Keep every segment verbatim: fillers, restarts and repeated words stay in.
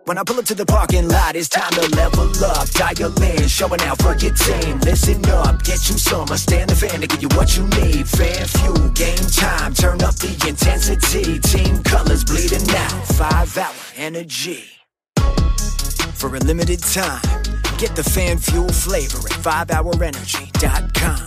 When I pull up to the parking lot, it's time to level up. Dial in, showing out for your team. Listen up, get you some. I stand the fan to give you what you need. Fan fuel, game time, turn up the intensity. Team colors bleeding out, five hour energy. For a limited time, get the fan fuel flavor at five hour energy dot com.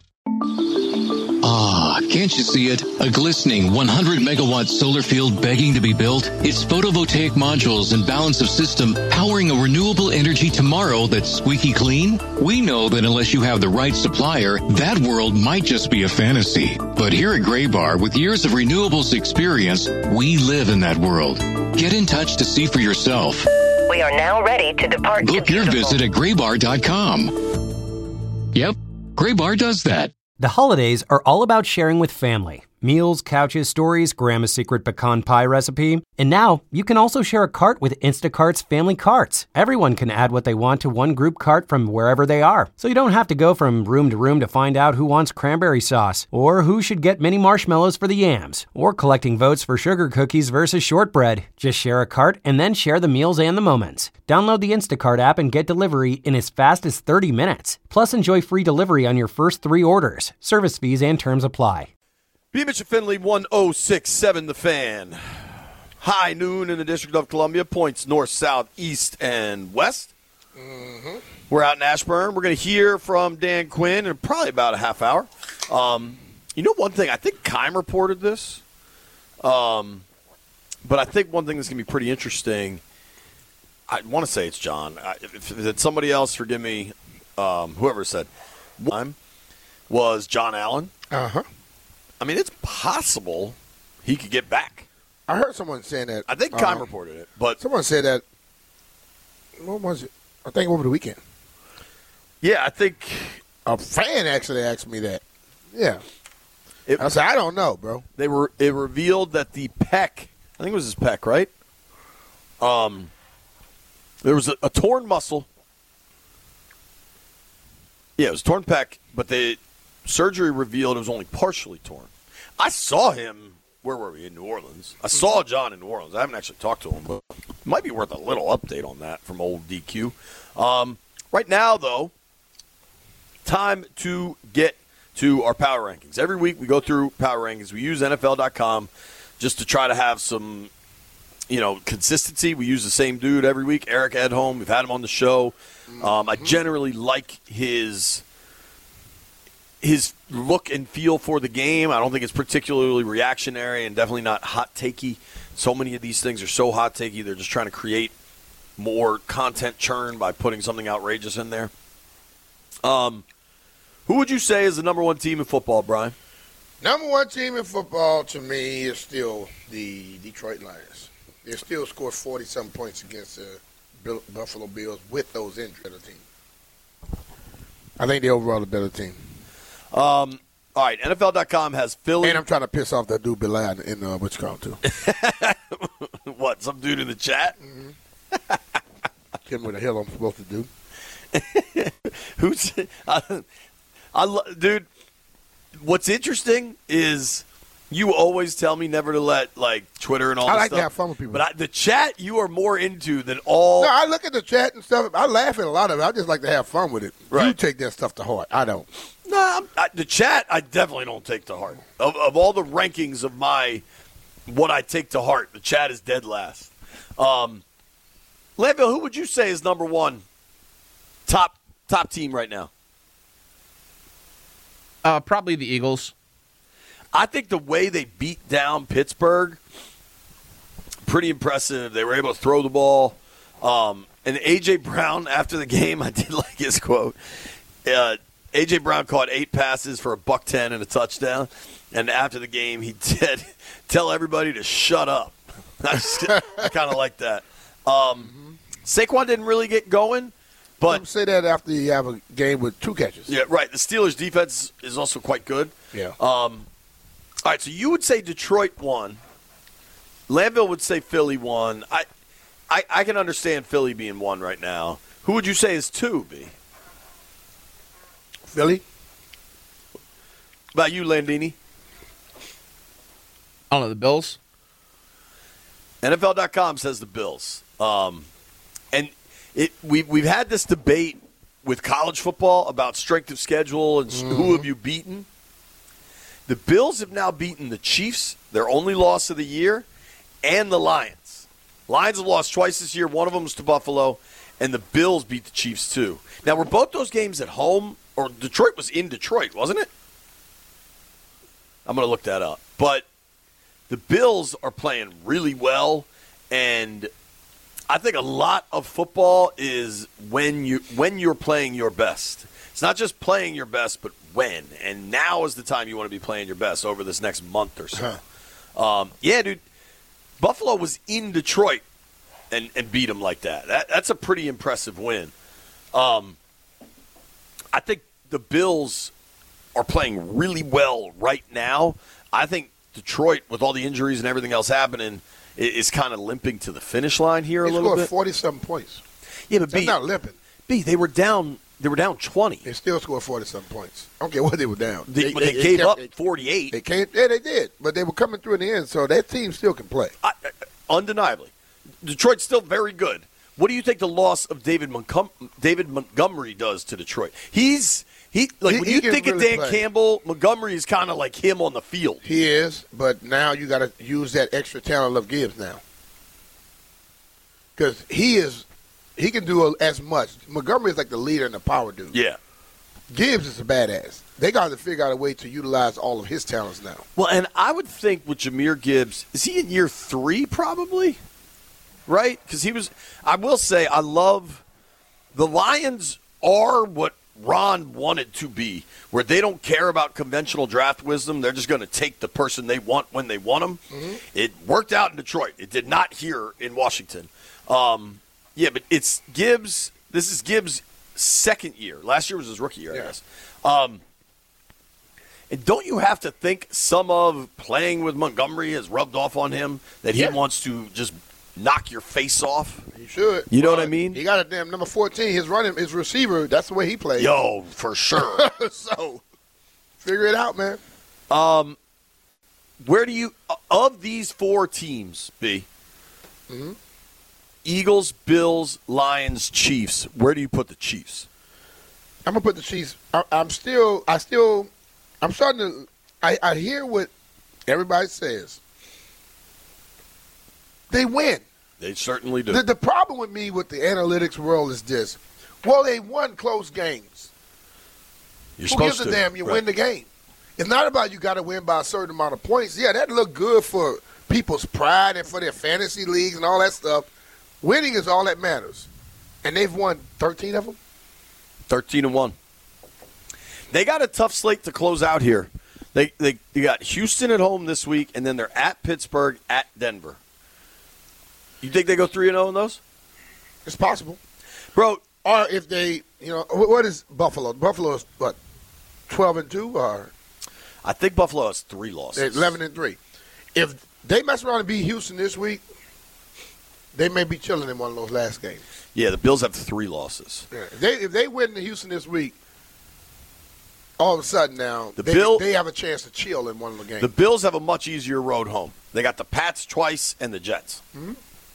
Ah, can't you see it? A glistening one hundred megawatt solar field begging to be built? Its photovoltaic modules and balance of system powering a renewable energy tomorrow that's squeaky clean? We know that unless you have the right supplier, that world might just be a fantasy. But here at Graybar, with years of renewables experience, we live in that world. Get in touch to see for yourself. We are now ready to depart. Book your visit at graybar dot com. Yep, Graybar does that. The holidays are all about sharing with family. Meals, couches, stories, Grandma's secret pecan pie recipe. And now, you can also share a cart with Instacart's Family Carts. Everyone can add what they want to one group cart from wherever they are. So you don't have to go from room to room to find out who wants cranberry sauce, or who should get mini marshmallows for the yams, or collecting votes for sugar cookies versus shortbread. Just share a cart and then share the meals and the moments. Download the Instacart app and get delivery in as fast as thirty minutes. Plus, enjoy free delivery on your first three orders. Service fees and terms apply. B. Mitchell Finley, one oh six point seven The Fan. High noon in the District of Columbia. Points north, south, east, and west. Mm-hmm. We're out in Ashburn. We're going to hear from Dan Quinn in probably about a half hour. Um, you know one thing? I think Keim reported this. Um, but I think one thing that's going to be pretty interesting, I want to say it's John. I, if, if it's somebody else, forgive me, um, whoever said, one was John Allen. Uh-huh. I mean, it's possible he could get back. I heard someone saying that. I think Keim um, reported it, but someone said that. What was it? I think over the weekend. Yeah, I think a fan actually asked me that. Yeah, it, I said I don't know, bro. They were it revealed that the pec, I think it was his pec, right? Um, there was a, a torn muscle. Yeah, it was torn pec, but the surgery revealed it was only partially torn. I saw him, where were we, in New Orleans? I saw John in New Orleans. I haven't actually talked to him, but it might be worth a little update on that from old D Q. Um, right now, though, time to get to our power rankings. Every week we go through power rankings. We use N F L dot com just to try to have some, you know, consistency. We use the same dude every week, Eric Edholm. We've had him on the show. Um, I generally like his his look and feel for the game. I don't think it's particularly reactionary and definitely not hot takey. So many of these things are so hot takey, they're just trying to create more content churn by putting something outrageous in there. Um, who would you say is the number one team in football, Brian? Number one team in football to me is still the Detroit Lions. They still scored forty-some points against the Buffalo Bills with those injuries. Team. I think they're overall a better team. Um, all right, N F L dot com has Philly. And I'm trying to piss off that dude Bilal in uh, what's called too. What, some dude in the chat? Mm-hmm. Tell me what the hell I'm supposed to do. Who's, I, I lo- dude, what's interesting is you always tell me never to let, like, Twitter and all I this like stuff. to have fun with people. But I, the chat you are more into than all. No, I look at the chat and stuff. I laugh at a lot of it. I just like to have fun with it. Right. You take that stuff to heart. I don't. No, I'm, I, the chat I definitely don't take to heart. Of, of all the rankings of my what I take to heart, the chat is dead last. Um, Landville, who would you say is number one top top team right now? Uh, probably the Eagles. I think the way they beat down Pittsburgh, pretty impressive. They were able to throw the ball. Um, and A J. Brown, after the game, I did like his quote. Uh, A J. Brown caught eight passes for a buck ten and a touchdown. And after the game, he did tell everybody to shut up. I, just, I kind of like that. Um, Saquon didn't really get going. But Don't say that after you have a game with two catches. Yeah, right. The Steelers' defense is also quite good. Yeah. Um, all right, so you would say Detroit won. Landville would say Philly won. I, I, I can understand Philly being one right now. Who would you say is two, B? Philly. About you, Landini? I don't know, the Bills? N F L dot com says the Bills. Um, and it we we've had this debate with college football about strength of schedule and mm-hmm. who have you beaten. The Bills have now beaten the Chiefs, their only loss of the year, and the Lions. Lions have lost twice this year. One of them was to Buffalo, and the Bills beat the Chiefs too. Now, were both those games at home, or Detroit was in Detroit, wasn't it? I'm going to look that up. But the Bills are playing really well, and I think a lot of football is when you when you're playing your best. It's not just playing your best, but when. And now is the time you want to be playing your best over this next month or so. Huh. Um, yeah, dude. Buffalo was in Detroit and, and beat them like that. that. That's a pretty impressive win. Um, I think the Bills are playing really well right now. I think Detroit, with all the injuries and everything else happening, is kind of limping to the finish line here a they little bit. They scored forty-seven points. Yeah, but That's B, not limping. B, they were down. They were down twenty. They still scored forty-seven points. I don't care what they were down. They, they, but they, they gave kept, up forty-eight. They came, yeah, they did. But they were coming through in the end, so that team still can play. I, undeniably. Detroit's still very good. What do you think the loss of David Montcom- David Montgomery does to Detroit? He's he like he, when he you think really of Dan play. Campbell, Montgomery is kind of like him on the field. He is, but now you got to use that extra talent of Gibbs now, because he is he can do as much. Montgomery is like the leader and the power dude. Yeah, Gibbs is a badass. They got to figure out a way to utilize all of his talents now. Well, and I would think with Jahmyr Gibbs, is he in year three probably? Right? Because he was, I will say, I love, the Lions are what Ron wanted to be, where they don't care about conventional draft wisdom. They're just going to take the person they want when they want them. Mm-hmm. It worked out in Detroit. It did not here in Washington. Um, yeah, but it's Gibbs. This is Gibbs' second year. Last year was his rookie year, yeah. I guess. Um, and don't you have to think some of playing with Montgomery has rubbed off on him, that he yeah. wants to just knock your face off? He should. You know uh, what I mean? He got a damn number fourteen. His running, his receiver, that's the way he plays. Yo, for sure. So, figure it out, man. Um, where do you, of these four teams, B, mm-hmm. Eagles, Bills, Lions, Chiefs, where do you put the Chiefs? I'm going to put the Chiefs. I, I'm still, I still, I'm starting to, I, I hear what everybody says. They win. They certainly do. The, the problem with me with the analytics world is this. Well, they won close games. You're Who supposed gives a to. damn? You right. win the game. It's not about you got to win by a certain amount of points. Yeah, that look good for people's pride and for their fantasy leagues and all that stuff. Winning is all that matters. And they've won thirteen of them? thirteen and one. They got a tough slate to close out here. They, they, they got Houston at home this week, and then they're at Pittsburgh, at Denver. You think they go three and zero in those? It's possible, bro. Or if they, you know, what is Buffalo? Buffalo is what, twelve and two, or I think Buffalo has three losses. Eleven and three. If they mess around and beat Houston this week, they may be chilling in one of those last games. Yeah, the Bills have three losses. Yeah. If they if they win to Houston this week, all of a sudden now the they, Bill, they have a chance to chill in one of the games. The Bills have a much easier road home. They got the Pats twice and the Jets. Mm-hmm.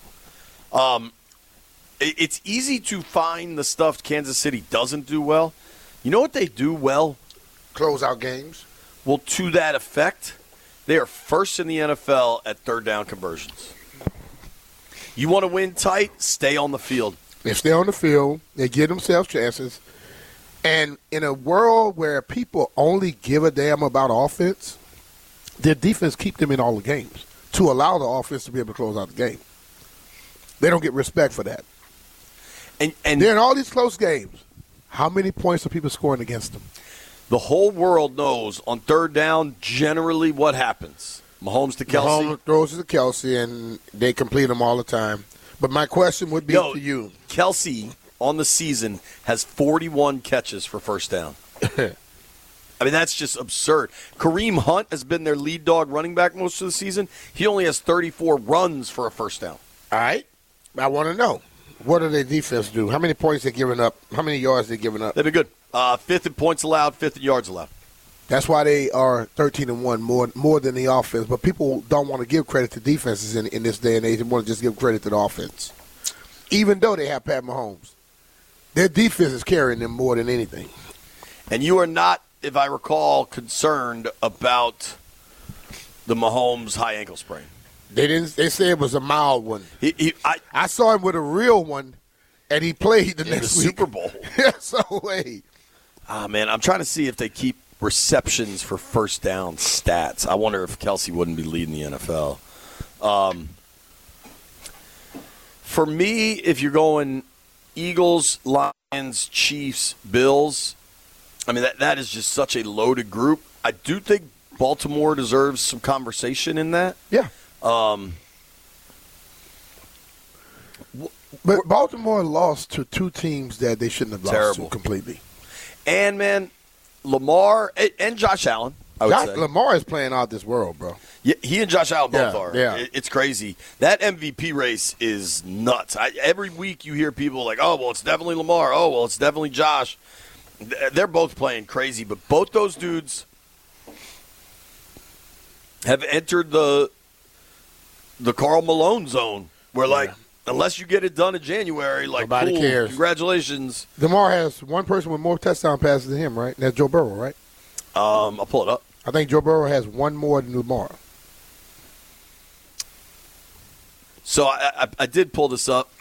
Um, it, it's easy to find the stuff Kansas City doesn't do well. You know what they do well? Close out games. Well, to that effect, they are first in the N F L at third down conversions. You want to win tight? Stay on the field. They stay on the field. They give themselves chances. And in a world where people only give a damn about offense, their defense keep them in all the games to allow the offense to be able to close out the game. They don't get respect for that. And, and they're in all these close games. How many points are people scoring against them? The whole world knows on third down generally what happens. Mahomes to Kelce. Mahomes throws to Kelce, and they complete them all the time. But my question would be Yo, to you. Kelce on the season has forty-one catches for first down. I mean, that's just absurd. Kareem Hunt has been their lead dog running back most of the season. He only has thirty-four runs for a first down. All right. I want to know, what do their defense do? How many points they giving up? How many yards they giving up? They've been good. Uh, fifth in points allowed, fifth in yards allowed. That's why they are thirteen and one more more than the offense. But people don't want to give credit to defenses in, in this day and age. They want to just give credit to the offense. even though they have Pat Mahomes. Their defense is carrying them more than anything. And you are not, if I recall, concerned about the Mahomes high ankle sprain. They didn't. They said it was a mild one. He, he, I, I saw him with a real one, and he played the in next the week. Super Bowl. So hey, ah man, I'm trying to see if they keep receptions for first down stats. I wonder if Kelsey wouldn't be leading the N F L. Um, for me, if you're going Eagles, Lions, Chiefs, Bills, I mean that that is just such a loaded group. I do think Baltimore deserves some conversation in that. yeah. Um, But Baltimore lost to two teams that they shouldn't have lost Terrible. to completely. and man, Lamar and, and Josh Allen. I would Josh, say. Lamar is playing out this world, bro. Yeah, he and Josh Allen both Yeah, are. yeah. It- It's crazy. That M V P race is nuts. I, every week you hear people like, oh, well, it's definitely Lamar. Oh, well, it's definitely Josh. Th- They're both playing crazy, but both those dudes have entered the the Karl Malone zone where, like, unless you get it done in January, like, Nobody cool, cares. congratulations. Lamar has one person with more touchdown passes than him, right? That's Joe Burrow, right? Um, I'll pull it up. I think Joe Burrow has one more than Lamar. So I, I, I did pull this up.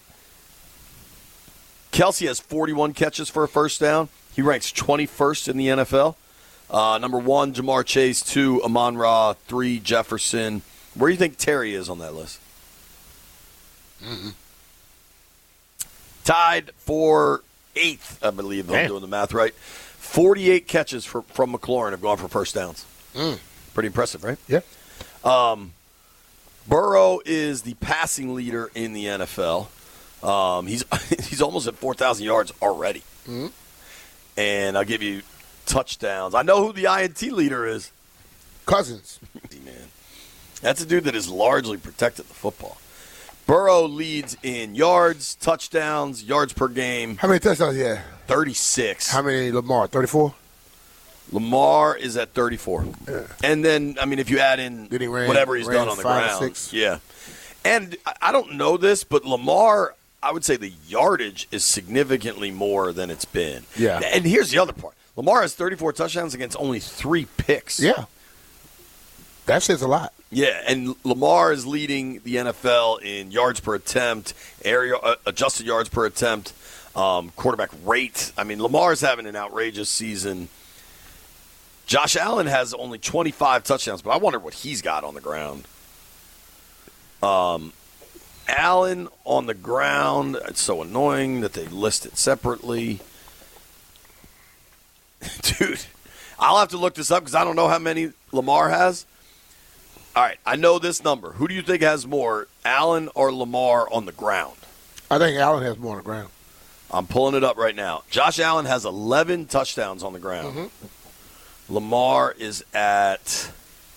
Kelsey has forty-one catches for a first down. He ranks twenty-first in the N F L. Uh, number one, Jamar Chase. Two, Amon-Ra. Three, Jefferson. Where do you think Terry is on that list? Mm-hmm. Tied for eighth, I believe, if I'm Man. doing the math right. forty-eight catches for, from McLaurin have gone for first downs. Mm. Pretty impressive, right? Yeah. Um, Burrow is the passing leader in the N F L. Um, he's he's almost at four thousand yards already. Mm-hmm. And I'll give you touchdowns. I know who the I N T leader is. Cousins. Man, that's a dude that has largely protected the football. Burrow leads in yards, touchdowns, yards per game, How many touchdowns he had? thirty-six. How many Lamar? thirty-four? Lamar is at thirty-four. Yeah. And then, I mean, if you add in Then he ran- whatever he's ran done on the five or ground. six. Yeah. And I- I don't know this, but Lamar, I would say the yardage is significantly more than it's been. Yeah. And here's the other part. Lamar has thirty-four touchdowns against only three picks. Yeah. That says a lot. Yeah, and Lamar is leading the N F L in yards per attempt, area uh, adjusted yards per attempt, um, quarterback rate. I mean, Lamar's having an outrageous season. Josh Allen has only twenty-five touchdowns, but I wonder what he's got on the ground. Um, Allen on the ground. It's so annoying that they list it separately. Dude, I'll have to look this up because I don't know how many Lamar has. All right, I know this number. Who do you think has more, Allen or Lamar on the ground? I think Allen has more on the ground. I'm pulling it up right now. Josh Allen has eleven touchdowns on the ground. Mm-hmm. Lamar is at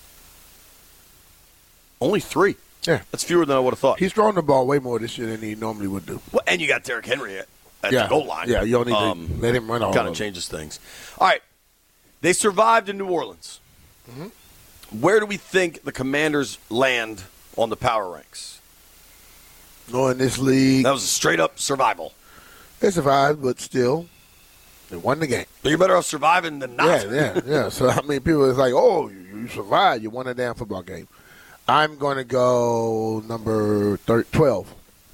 only three. Yeah. That's fewer than I would have thought. He's throwing the ball way more this year than he normally would do. Well, and you got Derrick Henry at, at yeah. the goal line. Yeah, you don't need Um, to let him run all Kind over. of changes things. All right. They survived in New Orleans. Mm-hmm. Where do we think the Commanders land on the power ranks? No, in this league, That was a straight-up survival. they survived, but still, they won the game. But you're better off surviving than not. Yeah, yeah, yeah. So, I mean, people is like, oh, you, you survived. You won a damn football game. I'm going to go number thir- twelve.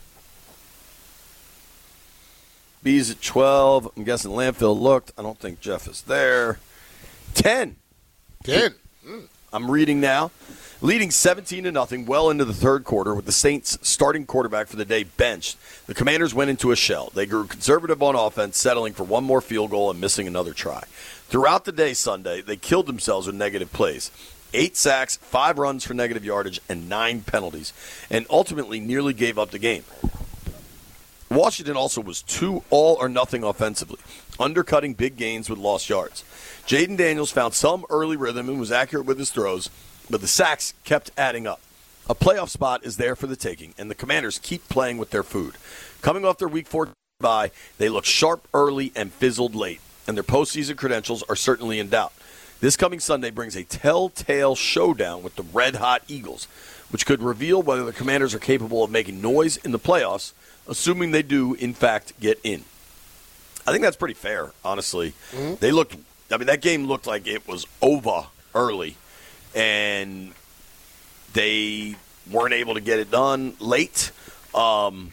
B's at twelve. I'm guessing Landfill looked. I don't think Jeff is there. ten. ten. I'm reading now. Leading seventeen to nothing well into the third quarter with the Saints starting quarterback for the day benched, the Commanders went into a shell. They grew conservative on offense, settling for one more field goal and missing another try. Throughout the day Sunday, they killed themselves with negative plays. Eight sacks, five runs for negative yardage, and nine penalties, and ultimately nearly gave up the game. Washington also was two all or nothing offensively, undercutting big gains with lost yards. Jaden Daniels found some early rhythm and was accurate with his throws, but the sacks kept adding up. A playoff spot is there for the taking, and the Commanders keep playing with their food. Coming off their Week four bye, they look sharp early and fizzled late, and their postseason credentials are certainly in doubt. This coming Sunday brings a telltale showdown with the red-hot Eagles, which could reveal whether the Commanders are capable of making noise in the playoffs, assuming they do, in fact, get in. I think that's pretty fair, honestly. Mm-hmm. They looked – I mean, that game looked like it was over early, and they weren't able to get it done late. Um,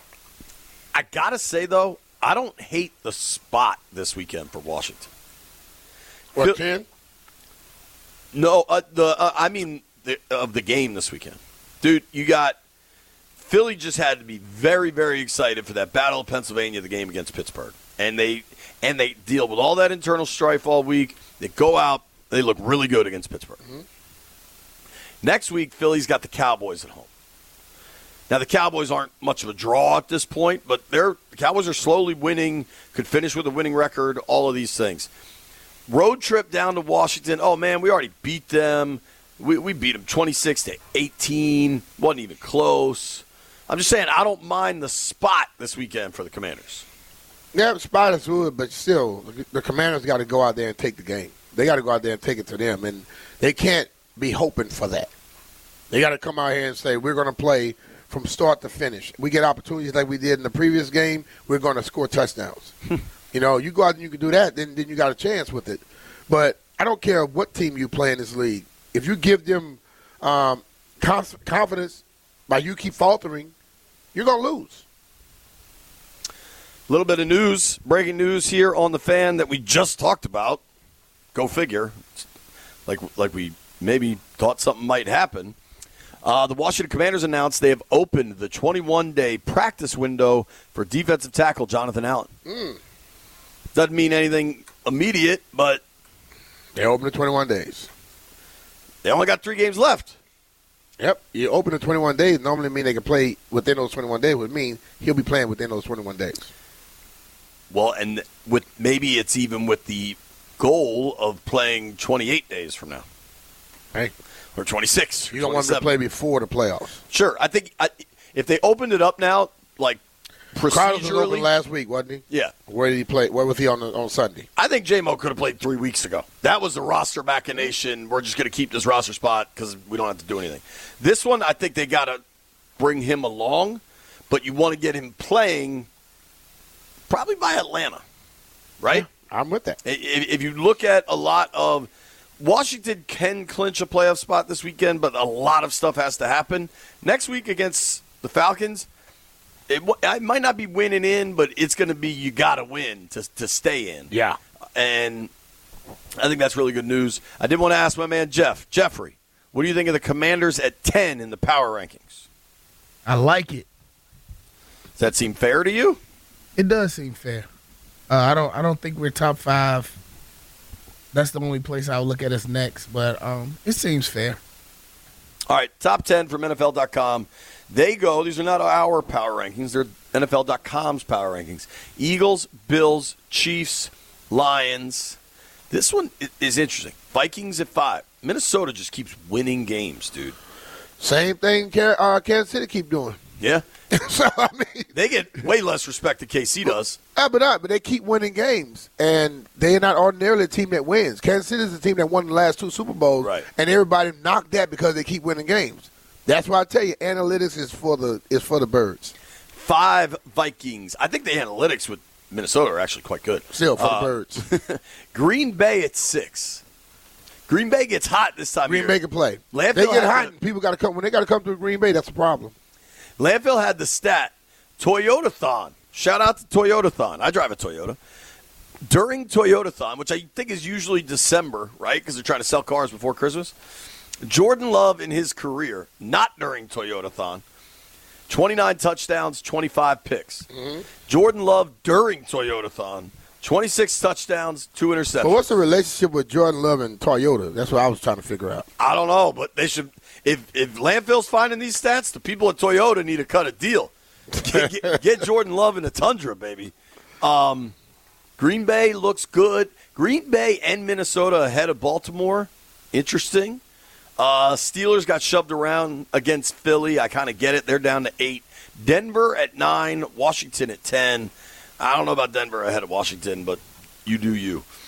I got to say, though, I don't hate the spot this weekend for Washington. What, ten? No, uh, the uh, I mean the, of the game this weekend. Dude, you got Philly just had to be very, very excited for that Battle of Pennsylvania, the game against Pittsburgh. And they and they deal with all that internal strife all week. They go out, they look really good against Pittsburgh. Mm-hmm. Next week, Philly's got the Cowboys at home. Now, the Cowboys aren't much of a draw at this point, but they're, the Cowboys are slowly winning, could finish with a winning record, all of these things. Road trip down to Washington. Oh, man, we already beat them. We, we beat them twenty-six to eighteen. Wasn't even close. I'm just saying, I don't mind the spot this weekend for the Commanders. Yeah, the spot is good, but still, the Commanders got to go out there and take the game. They got to go out there and take it to them, and they can't be hoping for that. They got to come out here and say, we're going to play from start to finish. We get opportunities like we did in the previous game, we're going to score touchdowns. You know, you go out and you can do that, then, then you got a chance with it. But I don't care what team you play in this league. If you give them um, conf- confidence by you keep faltering, you're going to lose. A little bit of news, breaking news here on The Fan that we just talked about. Go figure. Like, like we maybe thought something might happen. Uh, the Washington Commanders announced they have opened the twenty-one day practice window for defensive tackle Jonathan Allen. Mm. Doesn't mean anything immediate, but they opened it twenty-one days. They only got three games left. Yep. You open it twenty-one days, normally mean they can play within those twenty-one days, would mean he'll be playing within those twenty-one days. Well, and with maybe it's even with the goal of playing twenty-eight days from now. Hey. Or twenty-six. You don't want them to play before the playoffs. Sure. I think I, if they opened it up now, like procedurally. Crowder was open last week, wasn't he? Yeah. Where did he play? Where was he on the, on Sunday? I think J-Mo could have played three weeks ago. That was the roster machination. We're just going to keep this roster spot because we don't have to do anything. This one, I think they got to bring him along, but you want to get him playing probably by Atlanta, right? Yeah, I'm with that. If, if you look at a lot of Washington can clinch a playoff spot this weekend, but a lot of stuff has to happen. Next week against the Falcons, it, it might not be winning in, but it's going to be you got to win to to stay in. Yeah. And I think that's really good news. I did want to ask my man Jeff. Jeffrey, what do you think of the Commanders at ten in the power rankings? I like it. Does that seem fair to you? It does seem fair. Uh, I don't I don't think we're top five. That's the only place I would look at us next, but um, it seems fair. All right, top ten from N F L dot com. They go, these are not our power rankings, they're N F L dot com's power rankings. Eagles, Bills, Chiefs, Lions. This one is interesting. Vikings at five. Minnesota just keeps winning games, dude. Same thing uh, Kansas City keep doing. Yeah. So, I mean, they get way less respect than K C does. Uh, but, not, but they keep winning games, and they're not ordinarily a team that wins. Kansas City is the team that won the last two Super Bowls, right. And everybody knocked that because they keep winning games. That's why I tell you, analytics is for the is for the birds. Five Vikings. I think the analytics with Minnesota are actually quite good. Still for uh, the birds. Green Bay at six. Green Bay gets hot this time Green of year. Bay can play. Landfill they get hot, a, and people got to come. When they got to come through Green Bay, that's a problem. Landfill had the stat, Toyotathon. Shout out to Toyotathon. I drive a Toyota. During Toyotathon, which I think is usually December, right, because they're trying to sell cars before Christmas, Jordan Love in his career, not during Toyotathon, twenty-nine touchdowns, twenty-five picks. Mm-hmm. Jordan Love during Toyotathon, twenty-six touchdowns, two interceptions. But what's the relationship with Jordan Love and Toyota? That's what I was trying to figure out. I don't know, but they should. If if Landfill's finding these stats, the people at Toyota need to cut a deal. Get, get, get Jordan Love in the Tundra, baby. Um, Green Bay looks good. Green Bay and Minnesota ahead of Baltimore. Interesting. Uh, Steelers got shoved around against Philly. I kind of get it. They're down to eight. Denver at nine. Washington at ten. I don't know about Denver ahead of Washington, but you do you. Hey.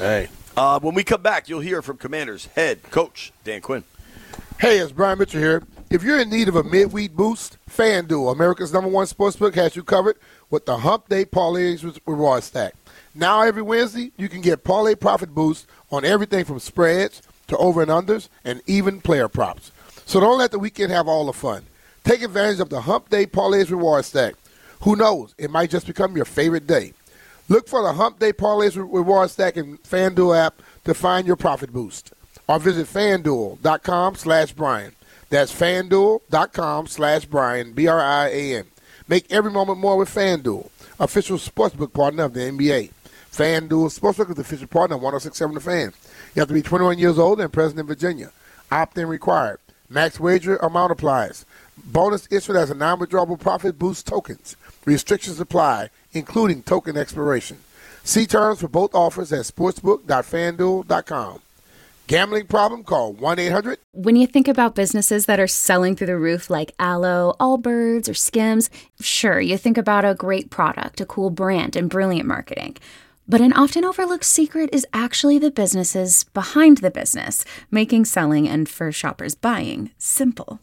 Uh, when we come back, you'll hear from Commanders head coach Dan Quinn. Hey, it's Brian Mitchell here. If you're in need of a midweek boost, FanDuel, America's number one sportsbook, has you covered with the Hump Day Parlays Reward Stack. Now every Wednesday, you can get parlay profit boost on everything from spreads to over and unders and even player props. So don't let the weekend have all the fun. Take advantage of the Hump Day Parlays Reward Stack. Who knows? It might just become your favorite day. Look for the Hump Day Parlays Reward Stack in FanDuel app to find your profit boost. Or visit FanDuel.com slash Brian. That's FanDuel.com slash Brian, B R I A N. Make every moment more with FanDuel, official sportsbook partner of the N B A. FanDuel Sportsbook is the official partner of one oh six point seven The Fan. You have to be twenty-one years old and present in Virginia. Opt-in required. Max wager amount applies. Bonus issued as a non-withdrawable profit boost tokens. Restrictions apply, including token expiration. See terms for both offers at sportsbook dot fan duel dot com. Gambling problem? Call one eight hundred. When you think about businesses that are selling through the roof like Aloe, Allbirds, or Skims, sure, you think about a great product, a cool brand, and brilliant marketing. But an often overlooked secret is actually the businesses behind the business, making selling and, for shoppers, buying simple.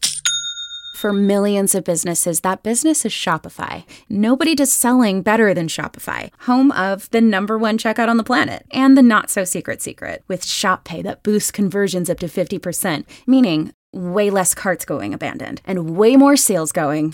For millions of businesses, that business is Shopify. Nobody does selling better than Shopify, home of the number one checkout on the planet, and the not-so-secret secret, with Shop Pay that boosts conversions up to fifty percent, meaning way less carts going abandoned, and way more sales going.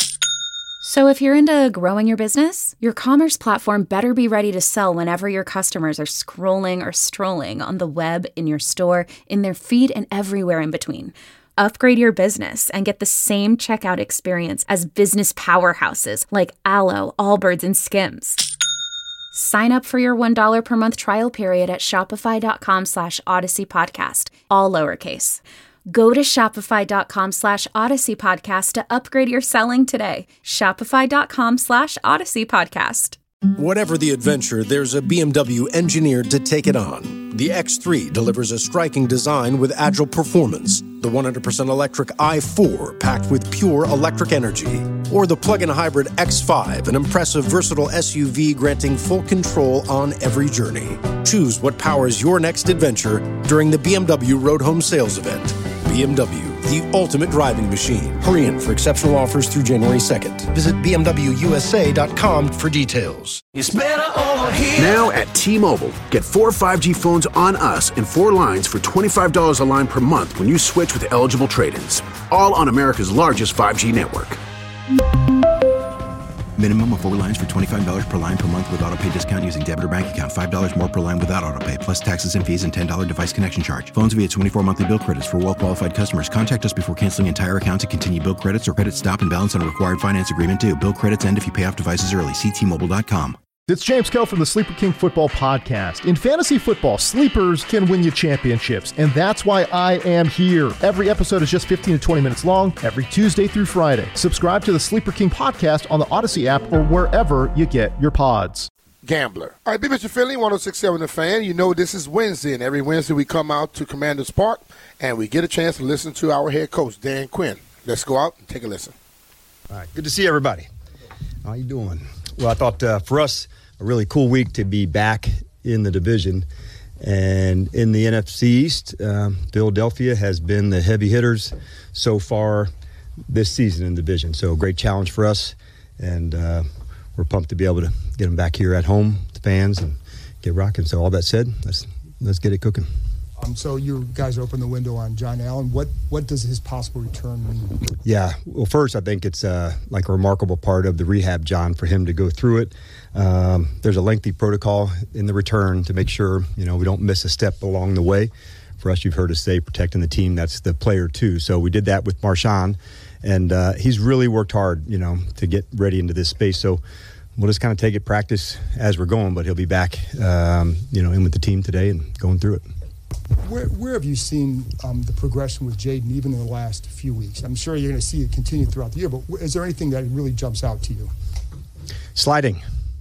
So if you're into growing your business, your commerce platform better be ready to sell whenever your customers are scrolling or strolling on the web, in your store, in their feed, and everywhere in between. Upgrade your business and get the same checkout experience as business powerhouses like Aloe, Allbirds, and Skims. Sign up for your one dollar per month trial period at shopify.com slash Odyssey Podcast, all lowercase. Go to shopify.com slash Odyssey Podcast to upgrade your selling today. Shopify.com slash Odyssey Podcast. Whatever the adventure, there's a B M W engineered to take it on. The X three delivers a striking design with agile performance. The one hundred percent electric i four, packed with pure electric energy. Or the plug-in hybrid X five, an impressive, versatile S U V granting full control on every journey. Choose what powers your next adventure during the B M W Road Home Sales Event. B M W, the ultimate driving machine. Hurry in for exceptional offers through January second. Visit B M W U S A dot com for details. It's better over here. Now at T-Mobile, get four five G phones on us and four lines for twenty-five dollars a line per month when you switch with eligible trade-ins. All on America's largest five G network. Minimum of four lines for twenty-five dollars per line per month with autopay discount using debit or bank account. five dollars more per line without autopay, plus taxes and fees and ten dollars device connection charge. Phones via twenty-four monthly bill credits for well-qualified customers. Contact us before canceling entire account to continue bill credits or credit stop and balance on a required finance agreement due. Bill credits end if you pay off devices early. See T Mobile dot com. It's James Kell from the Sleeper King Football Podcast. In fantasy football, sleepers can win you championships, and that's why I am here. Every episode is just fifteen to twenty minutes long, every Tuesday through Friday. Subscribe to the Sleeper King Podcast on the Odyssey app or wherever you get your pods. Gambler. All right, Big Mister Finley, one oh six point seven The Fan. You know this is Wednesday, and every Wednesday we come out to Commanders Park, and we get a chance to listen to our head coach, Dan Quinn. Let's go out and take a listen. All right, good to see everybody. How you doing? Well, I thought uh, for us, a really cool week to be back in the division. And in the N F C East, um, Philadelphia has been the heavy hitters so far this season in the division. So a great challenge for us. And uh, we're pumped to be able to get them back here at home, the fans, and get rocking. So all that said, let's let's get it cooking. Um, so you guys opened the window on John Allen. What what does his possible return mean? Yeah, well, first, I think it's uh, like a remarkable part of the rehab, John, for him to go through it. Um, there's a lengthy protocol in the return to make sure, you know, we don't miss a step along the way. For us, you've heard us say protecting the team, that's the player too. So we did that with Marshawn, and uh, he's really worked hard, you know, to get ready into this space. So we'll just kind of take it practice as we're going, but he'll be back, um, you know, in with the team today and going through it. Where, where have you seen um, the progression with Jaden even in the last few weeks? I'm sure you're going to see it continue throughout the year, but is there anything that really jumps out to you? Sliding.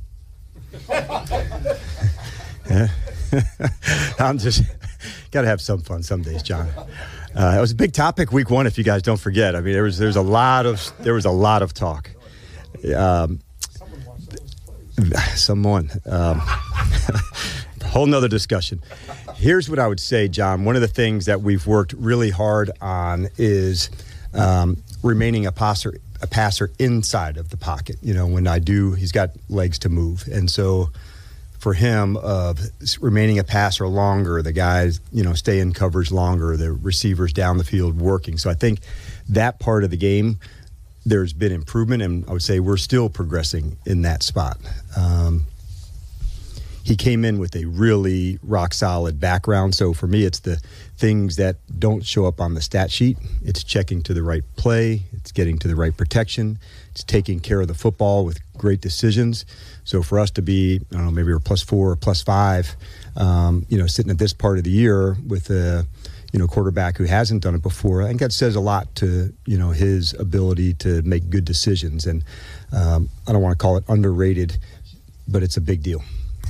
I'm just got to have some fun some days, John. Uh, it was a big topic week one, if you guys don't forget. I mean, there was there's a lot of there was a lot of talk. Um, someone, um, whole nother discussion. Here's what I would say, John. One of the things that we've worked really hard on is um, remaining a passer, a passer inside of the pocket. You know, when I do, he's got legs to move. And so for him, of remaining a passer longer, the guys, you know, stay in coverage longer, the receivers down the field working. So I think that part of the game, there's been improvement, and I would say we're still progressing in that spot. Um, he came in with a really rock-solid background, so for me it's the things that don't show up on the stat sheet. It's checking to the right play, it's getting to the right protection, it's taking care of the football with great decisions. So for us to be, I don't know, maybe we're plus four or plus five, um, you know, sitting at this part of the year with a, you know, quarterback who hasn't done it before, I think that says a lot to, you know, his ability to make good decisions. And um, I don't want to call it underrated, but it's a big deal.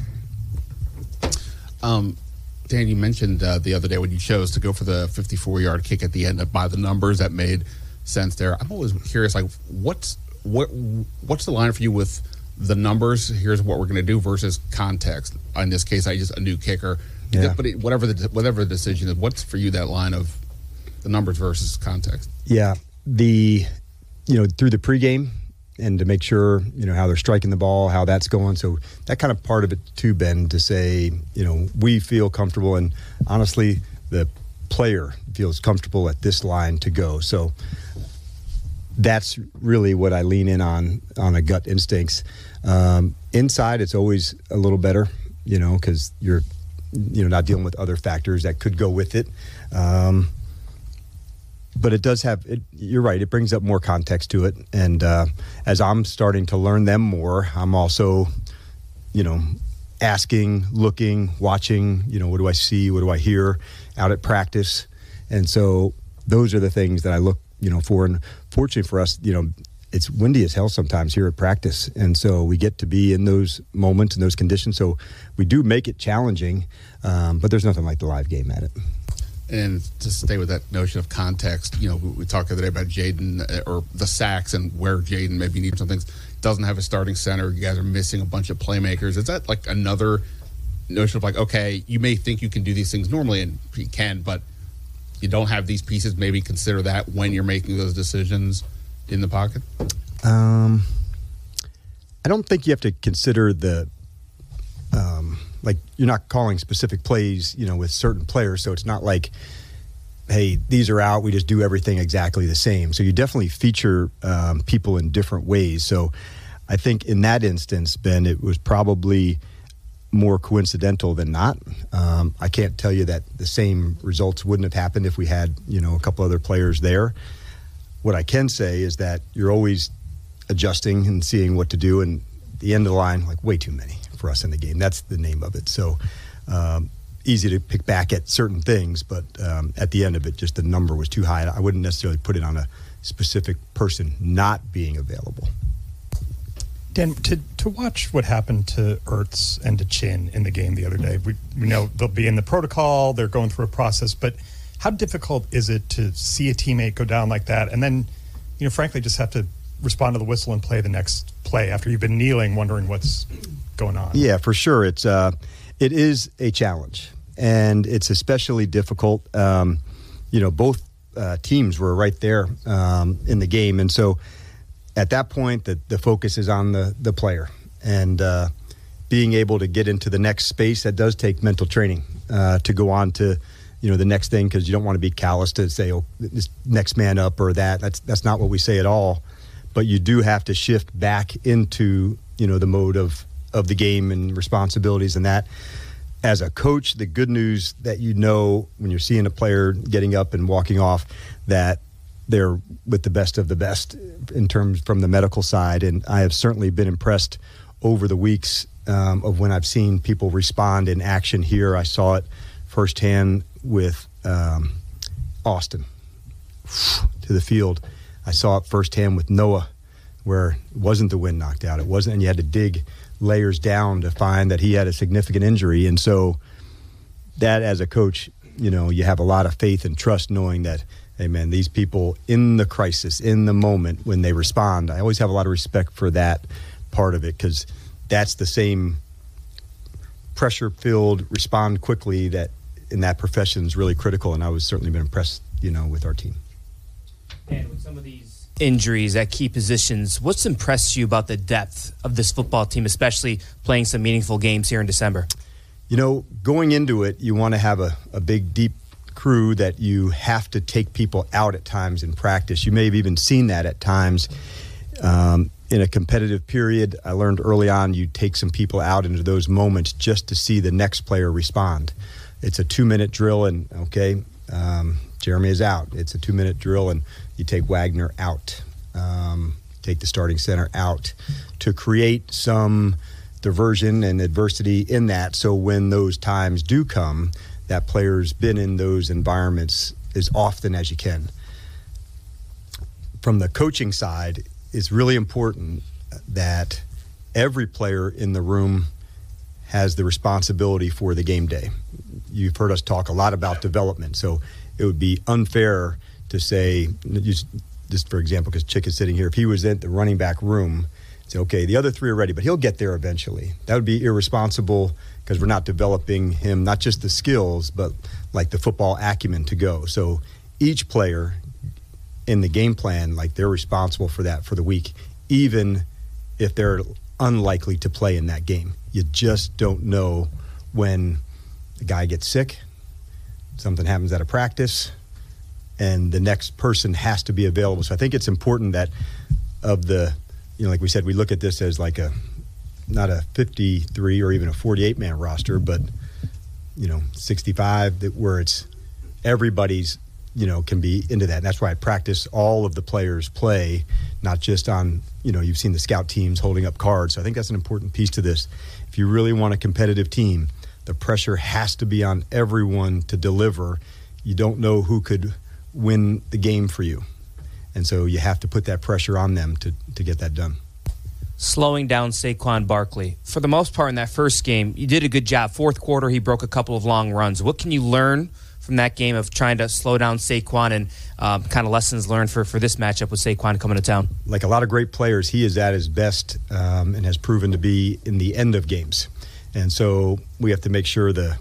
Um, Dan, you mentioned uh, the other day when you chose to go for the fifty-four-yard kick at the end by the numbers. That made sense there. I'm always curious, like, what's what what's the line for you with the numbers? Here's what we're going to do versus context. In this case, I just a new kicker. Yeah. But it, whatever the whatever the decision is, what's for you that line of the numbers versus context? Yeah, the you know through the pregame and to make sure you know how they're striking the ball, how that's going. So that kind of part of it too, Ben, to say you know we feel comfortable, and honestly, the player feels comfortable at this line to go. So that's really what I lean in on on a gut instincts. Um, inside, it's always a little better, you know, because you're you know not dealing with other factors that could go with it. Um, but it does have, it, you're right, it brings up more context to it. And uh, as I'm starting to learn them more, I'm also, you know, asking, looking, watching, you know, what do I see, what do I hear out at practice? And so those are the things that I look, you know, for. And fortunately for us, you know, it's windy as hell sometimes here at practice. And so we get to be in those moments and those conditions. So we do make it challenging, um, but there's nothing like the live game at it. And to stay with that notion of context, you know, we, we talked the other day about Jaden or the sacks and where Jaden maybe needs some things. Doesn't have a starting center. You guys are missing a bunch of playmakers. Is that like another notion of like, okay, you may think you can do these things normally, and you can, but you don't have these pieces. Maybe consider that when you're making those decisions in the pocket? Um, I don't think you have to consider the, um, like you're not calling specific plays, you know, with certain players. So it's not like, hey, these are out, we just do everything exactly the same. So you definitely feature um, people in different ways. So I think in that instance, Ben, it was probably more coincidental than not. Um, I can't tell you that the same results wouldn't have happened if we had, you know, a couple other players there. What I can say is that you're always adjusting and seeing what to do, and at the end of the line, like way too many for us in the game. That's the name of it. So um, easy to pick back at certain things, but um, at the end of it, just the number was too high. I wouldn't necessarily put it on a specific person not being available. Dan, to to watch what happened to Ertz and to Chin in the game the other day, we, we know they'll be in the protocol, they're going through a process, but how difficult is it to see a teammate go down like that and then, you know, frankly, just have to respond to the whistle and play the next play after you've been kneeling wondering what's going on? Yeah, for sure. It's uh, it is a challenge, and it's especially difficult. Um, you know, both uh, teams were right there um, in the game, and so at that point, the, the focus is on the, the player, and uh, being able to get into the next space. That does take mental training uh, to go on to, you know, the next thing, because you don't want to be callous to say, oh, this next man up or that. That's that's not what we say at all. But you do have to shift back into, you know, the mode of, of the game and responsibilities and that. As a coach, the good news that you know when you're seeing a player getting up and walking off that they're with the best of the best in terms from the medical side. And I have certainly been impressed over the weeks um, of when I've seen people respond in action here. I saw it firsthand with um, Austin to the field. I saw it firsthand with Noah, where it wasn't the wind knocked out. It wasn't, and you had to dig layers down to find that he had a significant injury. And so that, as a coach, you know, you have a lot of faith and trust knowing that, hey, man, these people in the crisis, in the moment when they respond, I always have a lot of respect for that part of it, because that's the same pressure-filled, respond quickly that in that profession is really critical, and I was certainly been impressed, you know, with our team. And with some of these injuries at key positions, what's impressed you about the depth of this football team, especially playing some meaningful games here in December? You know, going into it, you want to have a, a big, deep crew that you have to take people out at times in practice. You may have even seen that at times. Um, in a competitive period, I learned early on you take some people out into those moments just to see the next player respond. It's a two-minute drill, and, okay, um, Jeremy is out. It's a two-minute drill, and you take Wagner out. Um, take the starting center out to create some diversion and adversity in that, so when those times do come, that player's been in those environments as often as you can. From the coaching side, it's really important that every player in the room has the responsibility for the game day. You've heard us talk a lot about development, so it would be unfair to say, just for example, because Chick is sitting here, if he was in the running back room, say, okay, the other three are ready, but he'll get there eventually. That would be irresponsible because we're not developing him, not just the skills, but like the football acumen to go. So each player in the game plan, like they're responsible for that for the week, even if they're unlikely to play in that game. You just don't know when the guy gets sick, something happens at a practice, and the next person has to be available. So I think it's important that of the, you know, like we said, we look at this as like a, not a fifty-three or even a forty-eight man roster, but, you know, sixty-five, that where it's everybody's, you know, can be into that. And that's why I practice all of the players play, not just on, you know, you've seen the scout teams holding up cards. So I think that's an important piece to this. If you really want a competitive team, the pressure has to be on everyone to deliver. You don't know who could win the game for you. And so you have to put that pressure on them to, to get that done. Slowing down Saquon Barkley. For the most part in that first game, you did a good job. Fourth quarter, he broke a couple of long runs. What can you learn from that game of trying to slow down Saquon, and um, kind of lessons learned for, for this matchup with Saquon coming to town? Like a lot of great players, he is at his best um, and has proven to be in the end of games. And so we have to make sure the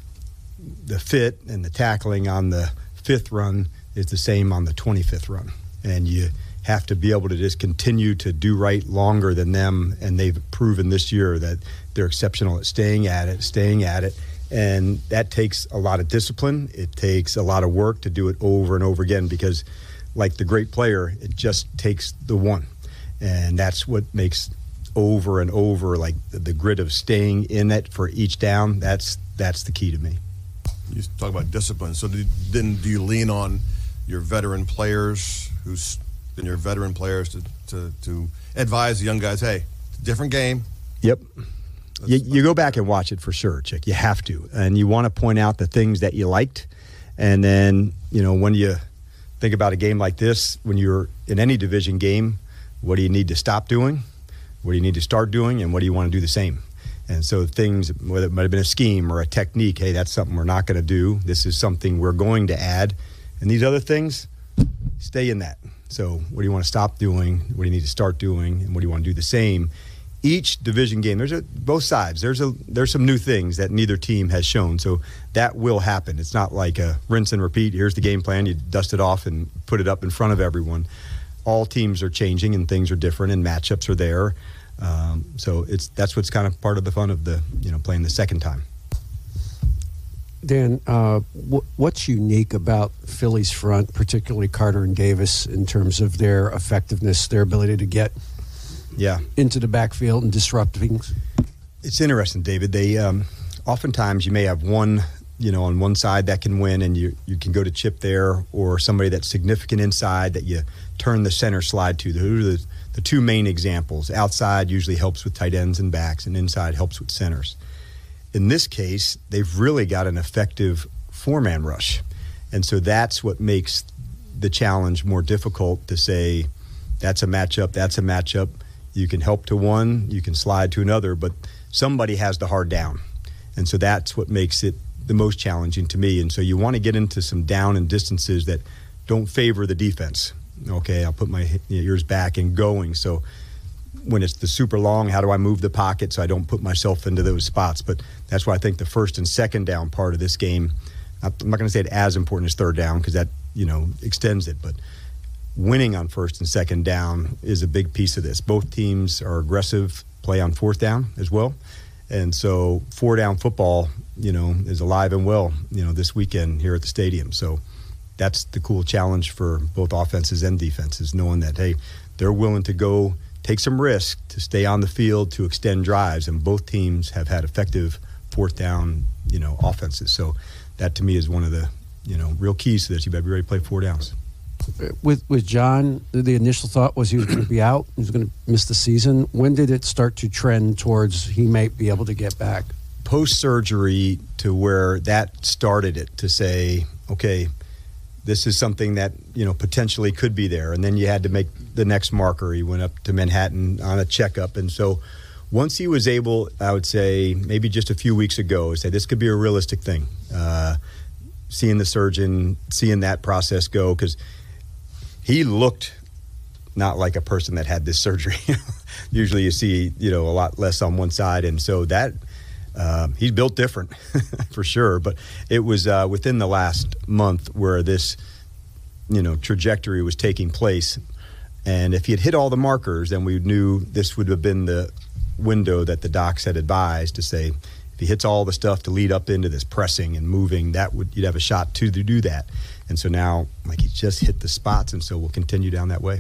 the fit and the tackling on the fifth run is the same on the twenty-fifth run. And you have to be able to just continue to do right longer than them, and they've proven this year that they're exceptional at staying at it, staying at it. And that takes a lot of discipline. It takes a lot of work to do it over and over again because, like the great player, it just takes the one. And that's what makes over and over, like the, the grit of staying in it for each down, that's that's the key to me. You talk about discipline. So do, then do you lean on your veteran players, who's and your veteran players to, to, to advise the young guys, hey, it's a different game? Yep. You, you go back and watch it for sure, Chick. You have to. And you want to point out the things that you liked. And then, you know, when you think about a game like this, when you're in any division game, what do you need to stop doing? What do you need to start doing? And what do you want to do the same? And so things, whether it might have been a scheme or a technique, hey, that's something we're not going to do. This is something we're going to add. And these other things, stay in that. So what do you want to stop doing? What do you need to start doing? And what do you want to do the same? Each division game, there's a both sides. There's a there's some new things that neither team has shown, so that will happen. It's not like a rinse and repeat. Here's the game plan. You dust it off and put it up in front of everyone. All teams are changing and things are different and matchups are there. Um, so it's that's what's kind of part of the fun of the you know playing the second time. Dan, uh, w- what's unique about Philly's front, particularly Carter and Davis, in terms of their effectiveness, their ability to get yeah into the backfield and disrupt things? It's interesting, David. They um, oftentimes you may have one, you know, on one side that can win, and you you can go to chip there, or somebody that's significant inside that you turn the center slide to. Those are the, the two main examples. Outside usually helps with tight ends and backs, and inside helps with centers. In this case, they've really got an effective four-man rush, and so that's what makes the challenge more difficult to say that's a matchup, that's a matchup. You can help to one, you can slide to another, but somebody has the hard down. And so that's what makes it the most challenging to me. And so you want to get into some down and distances that don't favor the defense. Okay, I'll put my ears back and going. So when it's the super long, how do I move the pocket so I don't put myself into those spots? But that's why I think the first and second down part of this game I'm not going to say it as important as third down because that, you know, extends it, but winning on first and second down is a big piece of this. Both teams are aggressive, play on fourth down as well. And so four down football, you know, is alive and well, you know, this weekend here at the stadium. So that's the cool challenge for both offenses and defenses, knowing that, hey, they're willing to go take some risk to stay on the field to extend drives. And both teams have had effective fourth down, you know, offenses. So that to me is one of the, you know, real keys to this. You better be ready to play four downs. With with John, the initial thought was he was going to be out. He was going to miss the season. When did it start to trend towards he might be able to get back? Post-surgery to where that started it to say, okay, this is something that, you know, potentially could be there. And then you had to make the next marker. He went up to Manhattan on a checkup. And so once he was able, I would say maybe just a few weeks ago, say this could be a realistic thing. Uh, seeing the surgeon, seeing that process go, because he looked not like a person that had this surgery. Usually you see, you know, a lot less on one side. And so that, uh, he's built different for sure. But it was uh, within the last month where this, you know, trajectory was taking place. And if he had hit all the markers, then we knew this would have been the window that the docs had advised to say, if he hits all the stuff to lead up into this pressing and moving, that would, you'd have a shot to, to do that. And so now, like, he just hit the spots, and so we'll continue down that way.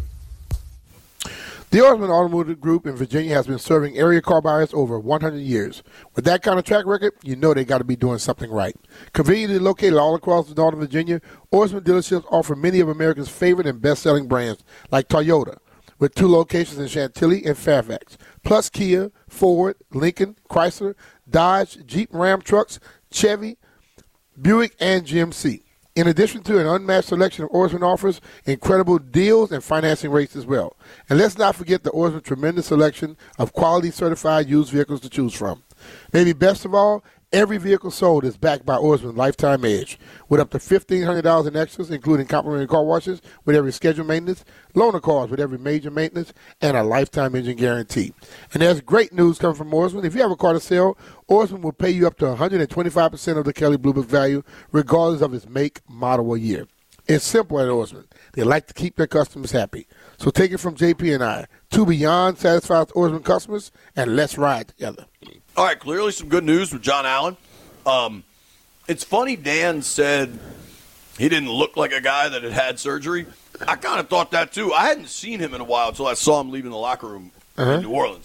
The Ourisman Automotive Group in Virginia has been serving area car buyers over one hundred years. With that kind of track record, you know they got to be doing something right. Conveniently located all across the Northern Virginia, Ourisman dealerships offer many of America's favorite and best-selling brands, like Toyota, with two locations in Chantilly and Fairfax, plus Kia, Ford, Lincoln, Chrysler, Dodge, Jeep, Ram trucks, Chevy, Buick, and G M C. In addition to an unmatched selection of Ourisman offers incredible deals and financing rates as well. And let's not forget the Ourisman tremendous selection of quality certified used vehicles to choose from. Maybe best of all, every vehicle sold is backed by Ourisman Lifetime Edge with up to fifteen hundred dollars in extras, including complimentary car washes with every scheduled maintenance, loaner cars with every major maintenance, and a lifetime engine guarantee. And there's great news coming from Ourisman. If you have a car to sell, Ourisman will pay you up to one hundred twenty-five percent of the Kelley Blue Book value, regardless of its make, model, or year. It's simple at Ourisman. They like to keep their customers happy. So take it from J P and I, two beyond satisfied Ourisman customers, and let's ride together. All right, clearly some good news with John Allen. Um, it's funny Dan said he didn't look like a guy that had had surgery. I kind of thought that, too. I hadn't seen him in a while until I saw him leaving the locker room uh-huh. in New Orleans.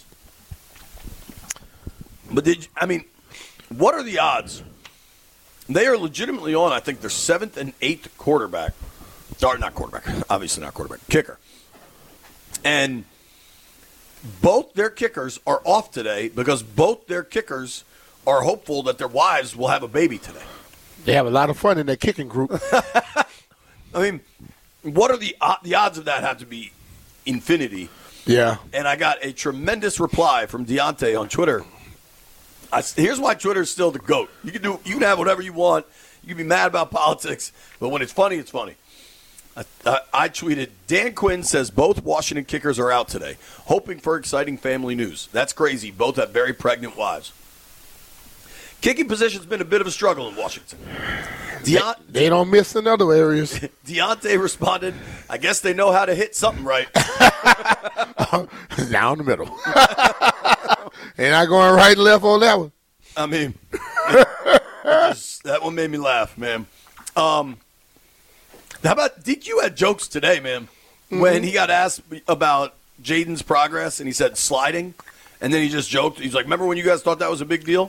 But, did you, I mean, what are the odds? They are legitimately on, I think, their seventh and eighth quarterback. Or not quarterback, obviously not quarterback, kicker. And both their kickers are off today because both their kickers are hopeful that their wives will have a baby today. They have a lot of fun in their kicking group. I mean, what are the the odds of that have to be infinity? Yeah. And I got a tremendous reply from Deontay on Twitter. I, here's why Twitter is still the GOAT. You can do, you can have whatever you want. You can be mad about politics, but when it's funny, it's funny. I, I, I tweeted, Dan Quinn says both Washington kickers are out today, hoping for exciting family news. That's crazy. Both have very pregnant wives. Kicking position's been a bit of a struggle in Washington. Deont- they, they don't miss in other areas. Deontay responded, I guess they know how to hit something right. Down the middle. They're not going right and left on that one. I mean, it, it just, that one made me laugh, man. Um, how about D Q had jokes today, man, mm-hmm. when he got asked about Jaden's progress and he said sliding, and then he just joked. He's like, remember when you guys thought that was a big deal?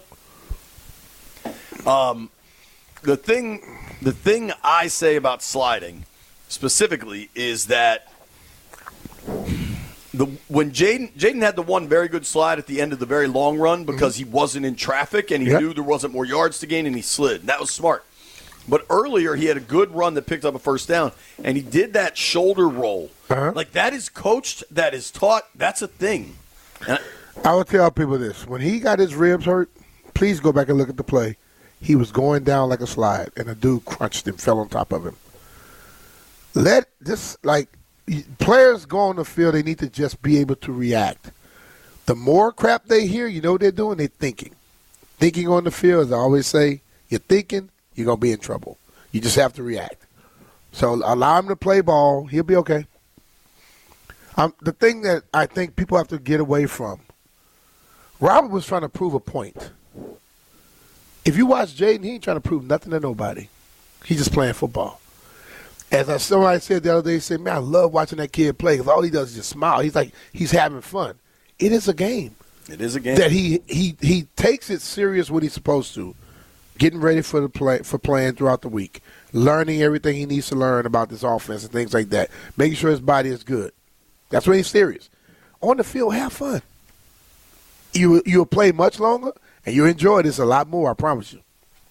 Um, the thing, the thing I say about sliding specifically is that the when Jaden Jaden had the one very good slide at the end of the very long run because mm-hmm. he wasn't in traffic and he yep. knew there wasn't more yards to gain and he slid. That was smart. But earlier he had a good run that picked up a first down and he did that shoulder roll. Uh-huh. Like that is coached, that is taught. That's a thing. And I would tell people this: when he got his ribs hurt, please go back and look at the play. He was going down like a slide, and a dude crunched him, fell on top of him. Let this, like, players go on the field, they need to just be able to react. The more crap they hear, you know what they're doing? They're thinking. Thinking on the field, as I always say, you're thinking, you're going to be in trouble. You just have to react. So allow him to play ball. He'll be okay. Um, the thing that I think people have to get away from, Robert was trying to prove a point. If you watch Jaden, he ain't trying to prove nothing to nobody. He's just playing football. As I, somebody said the other day, he said, man, I love watching that kid play because all he does is just smile. He's like, he's having fun. It is a game. It is a game. That he he he takes it serious what he's supposed to. Getting ready for the play for playing throughout the week. Learning everything he needs to learn about this offense and things like that. Making sure his body is good. That's when he's serious. On the field, have fun. You you'll play much longer and you'll enjoy this a lot more, I promise you.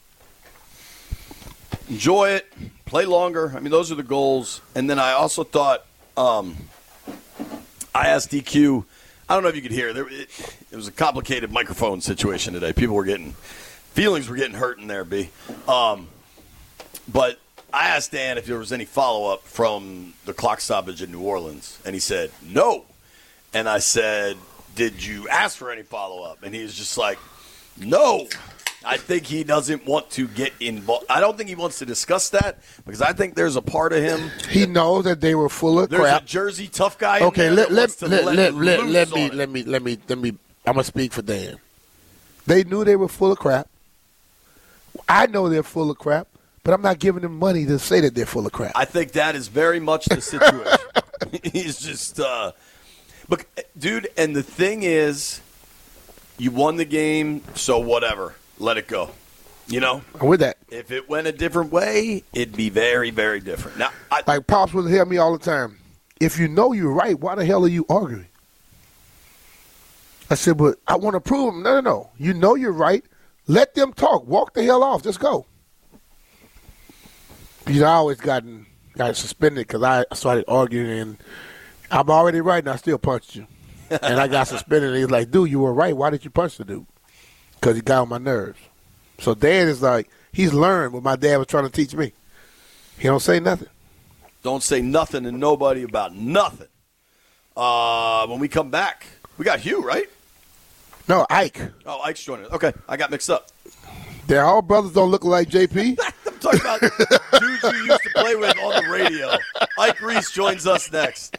Enjoy it, play longer. I mean, those are the goals. And then I also thought, um, I asked D Q, I don't know if you could hear, there, it, it was a complicated microphone situation today. People were getting, feelings were getting hurt in there, B. Um, but I asked Dan if there was any follow-up from the clock stoppage in New Orleans, and he said, no. And I said, did you ask for any follow-up? And he was just like, no. I think he doesn't want to get involved. I don't think he wants to discuss that because I think there's a part of him. He knows that they were full of there's crap. There's a Jersey tough guy. Okay, in let there let that let let, let, let, let me let let me let me let me I'm gonna speak for Dan. They knew they were full of crap. I know they're full of crap, but I'm not giving them money to say that they're full of crap. I think that is very much the situation. He's just, uh, but dude, and the thing is, you won the game, so whatever, let it go. You know, I'm with that. If it went a different way, it'd be very, very different. Now, I, like Pops would hear me all the time. If you know you're right, why the hell are you arguing? I said, but I want to prove them. No, no, no. You know you're right. Let them talk. Walk the hell off. Just go. You know, I always gotten got suspended because I started arguing, and I'm already right, and I still punched you. And I got suspended, and he's like, dude, you were right. Why did you punch the dude? Because he got on my nerves. So Dad is like, he's learned what my dad was trying to teach me. He don't say nothing. Don't say nothing to nobody about nothing. Uh, when we come back, we got Hugh, right? No, Ike. Oh, Ike's joining us. Okay, I got mixed up. They're all brothers don't look like J P. I'm talking about dudes you used to play with on the radio. Ike Reese joins us next.